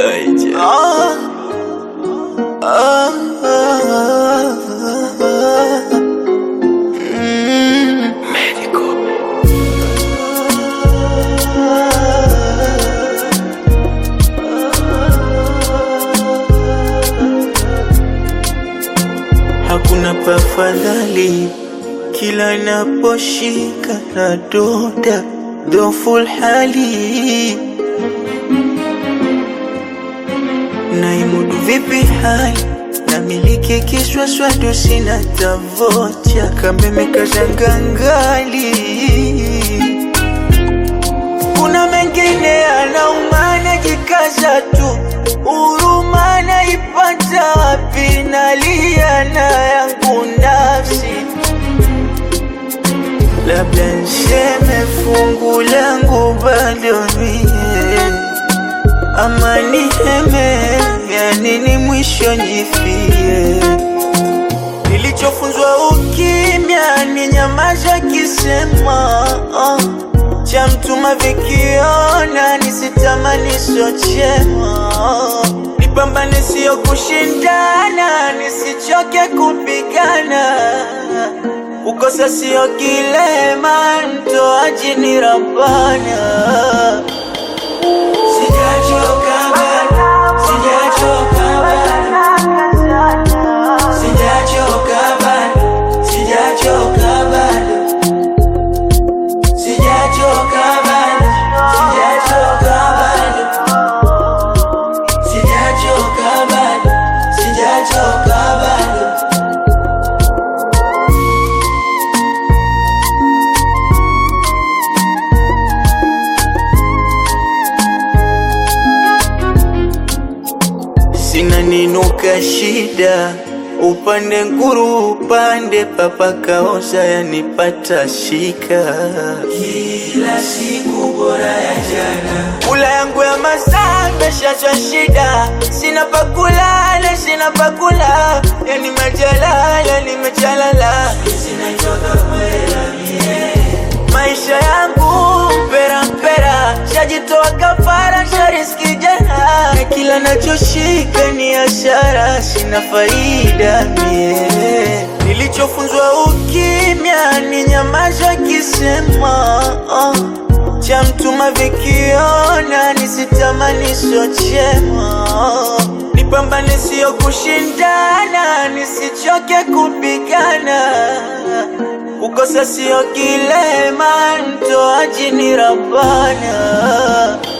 Kaija. Medical. Hakuna pafadhali kila naposhika na doda dhoful hali. Naimudu vipi hali na miliki kiswaswadu sina tavocha kameme kazangangali. Kuna mengine anaumana jikaza tu huruma naipata wapi nalia na yangu nafsi. Labda niseme fungu langu bado mie ama niheme ya nini mwisho njifie. Nilichofunzwa ukimya ni nyamaza kisema cha mtuma vikiona nisitamani sochema. Nipambane sio kushindana nisichoke kupigana. Ukosa sio kilema mtoaji ni Rabbana. Sijachoka bado, sijachoka bado, sijachoka bado, sijachoka bado, sijachoka bado, sijachoka bado, sijachoka bado, sijachoka bado. Sina ninuka shida upande nguru upande papa kaoza yanipata shika. Kila siku bora ya jana. Kula yangu ya masaa meshachwa shida. Sina pakulala, sina pakula. Yani majalala, nimechalala. Sina choka mwela mie. Maisha yangu pera pera. Shajitoa kafara, shariski jana. Na kila nachoshika ni ashara. Sina faida mie. Nilichofunzwa ukimya ni nyamaza kisema cha mtuma vikiona nisitamani sochema. Nipambane sio kushindana nisichoke kupigana. Ukosa sio kilema mtoaji ni Rabbana.